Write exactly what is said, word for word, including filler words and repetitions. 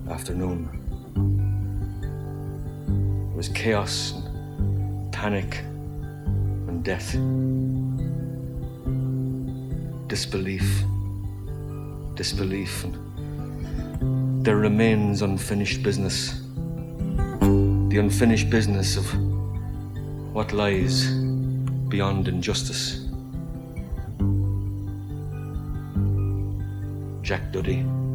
afternoon. There was chaos and panic and death. Disbelief, disbelief, and there remains unfinished business. The unfinished business of what lies beyond injustice. Jack Duddy.